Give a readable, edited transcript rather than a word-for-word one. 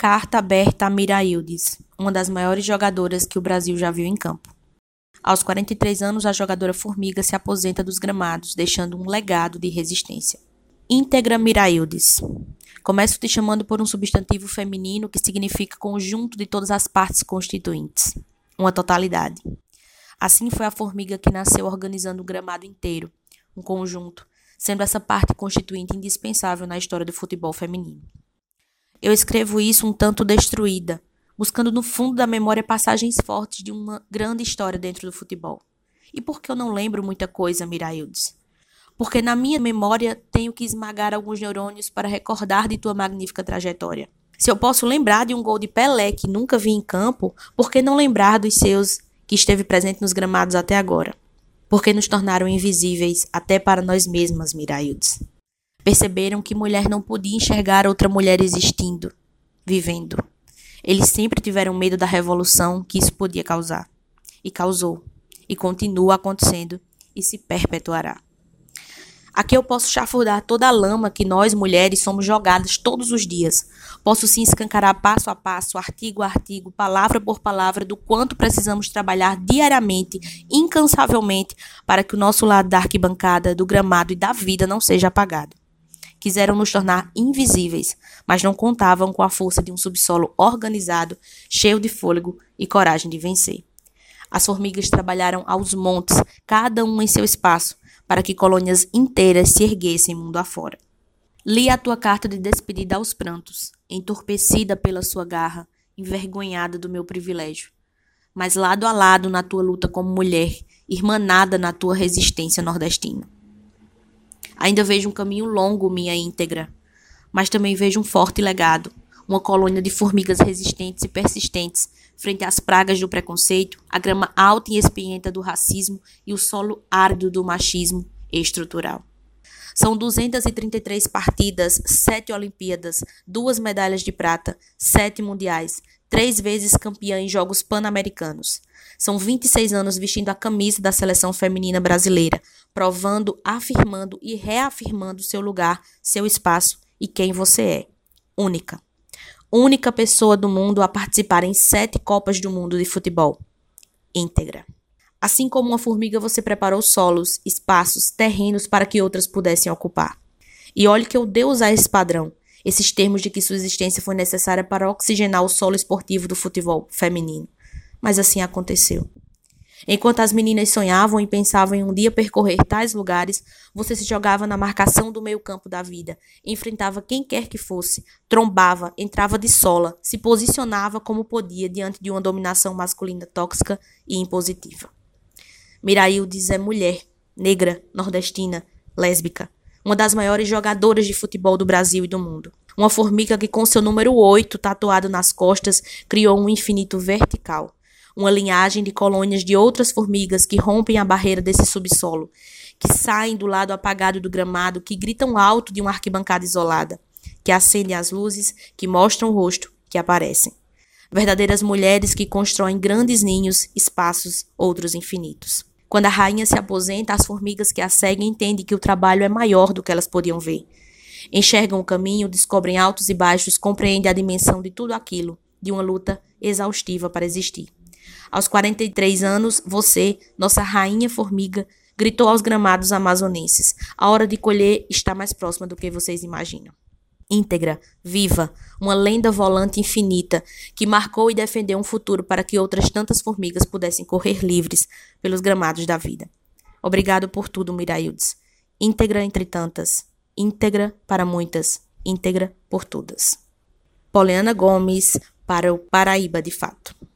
Carta aberta a Miraildes, uma das maiores jogadoras que o Brasil já viu em campo. Aos 43 anos, a jogadora Formiga se aposenta dos gramados, deixando um legado de resistência. Íntegra Miraildes. Começo te chamando por um substantivo feminino que significa conjunto de todas as partes constituintes, uma totalidade. Assim foi a Formiga que nasceu organizando o gramado inteiro, um conjunto, sendo essa parte constituinte indispensável na história do futebol feminino. Eu escrevo isso um tanto destruída, buscando no fundo da memória passagens fortes de uma grande história dentro do futebol. E por que eu não lembro muita coisa, Miraildes? Porque na minha memória tenho que esmagar alguns neurônios para recordar de tua magnífica trajetória. Se eu posso lembrar de um gol de Pelé que nunca vi em campo, por que não lembrar dos seus que esteve presente nos gramados até agora? Porque nos tornaram invisíveis até para nós mesmas, Miraildes. Perceberam que mulher não podia enxergar outra mulher existindo, vivendo. Eles sempre tiveram medo da revolução que isso podia causar. E causou. E continua acontecendo. E se perpetuará. Aqui eu posso chafurdar toda a lama que nós, mulheres, somos jogadas todos os dias. Posso sim escancarar passo a passo, artigo a artigo, palavra por palavra, do quanto precisamos trabalhar diariamente, incansavelmente, para que o nosso lado da arquibancada, do gramado e da vida não seja apagado. Quiseram nos tornar invisíveis, mas não contavam com a força de um subsolo organizado, cheio de fôlego e coragem de vencer. As formigas trabalharam aos montes, cada uma em seu espaço, para que colônias inteiras se erguessem mundo afora. Li a tua carta de despedida aos prantos, entorpecida pela sua garra, envergonhada do meu privilégio, mas lado a lado na tua luta como mulher, irmanada na tua resistência nordestina. Ainda vejo um caminho longo, minha íntegra, mas também vejo um forte legado, uma colônia de formigas resistentes e persistentes frente às pragas do preconceito, a grama alta e espinhenta do racismo e o solo árido do machismo estrutural. São 233 partidas, 7 Olimpíadas, 2 medalhas de prata, 7 mundiais, 3 vezes campeã em Jogos Pan-Americanos. São 26 anos vestindo a camisa da seleção feminina brasileira, provando, afirmando e reafirmando seu lugar, seu espaço e quem você é. Única. Única pessoa do mundo a participar em 7 Copas do Mundo de futebol. Íntegra. Assim como uma formiga, você preparou solos, espaços, terrenos para que outras pudessem ocupar. E olhe que eu dei usar esse padrão, esses termos de que sua existência foi necessária para oxigenar o solo esportivo do futebol feminino. Mas assim aconteceu. Enquanto as meninas sonhavam e pensavam em um dia percorrer tais lugares, você se jogava na marcação do meio-campo da vida, enfrentava quem quer que fosse, trombava, entrava de sola, se posicionava como podia diante de uma dominação masculina tóxica e impositiva. Miraildes é mulher, negra, nordestina, lésbica, uma das maiores jogadoras de futebol do Brasil e do mundo. Uma formiga que com seu número 8 tatuado nas costas criou um infinito vertical. Uma linhagem de colônias de outras formigas que rompem a barreira desse subsolo, que saem do lado apagado do gramado, que gritam alto de uma arquibancada isolada, que acendem as luzes, que mostram o rosto, que aparecem. Verdadeiras mulheres que constroem grandes ninhos, espaços, outros infinitos. Quando a rainha se aposenta, as formigas que a seguem entendem que o trabalho é maior do que elas podiam ver. Enxergam o caminho, descobrem altos e baixos, compreendem a dimensão de tudo aquilo, de uma luta exaustiva para existir. Aos 43 anos, você, nossa rainha formiga, gritou aos gramados amazonenses. A hora de colher está mais próxima do que vocês imaginam. Íntegra, viva, uma lenda volante infinita que marcou e defendeu um futuro para que outras tantas formigas pudessem correr livres pelos gramados da vida. Obrigado por tudo, Miraildes. Íntegra entre tantas, íntegra para muitas, íntegra por todas. Poliana Gomes, para o Paraíba de Fato.